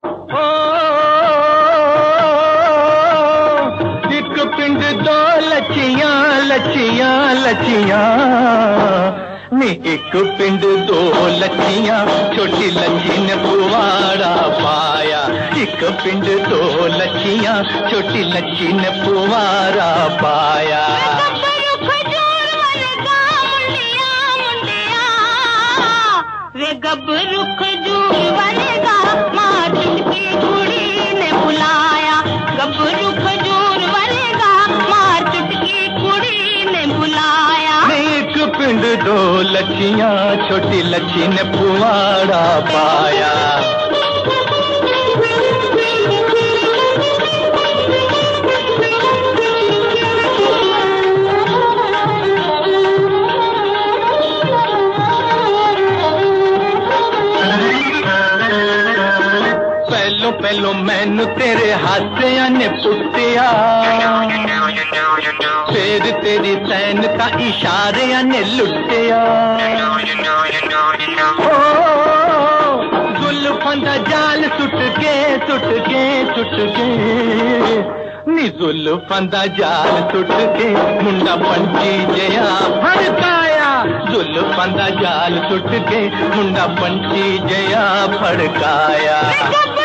ओ एक पिंड दो लचियां लचियां लचियां नी, एक पिंड दो लचियां, छोटी लची ने पुआड़ा पाया। एक पिंड दो लचियां, छोटी लची ने पुआड़ा पाया। वे गब्बरू खजूर बनेगा, माँ चुटकी कुड़ी ने बुलाया। गब्बरू खजूर बनेगा, माँ चुटकी कुड़ी ने बुलाया। एक पिंड दो लचियां, छोटी लची ने पुआड़ा पाया। पहलो मैनू तेरे हाथियां ने पुट्टिया, फिर तेरी सैन का इशारियां ने लुटिया। ओ जुल्फां दा जाल सुट के सुट के सुट के नी, जुल्फां दा जाल सुट के मुंडा पंछी जया फड़काया। जुल्फां दा जाल सुट के मुंडा पंछी जया फड़काया।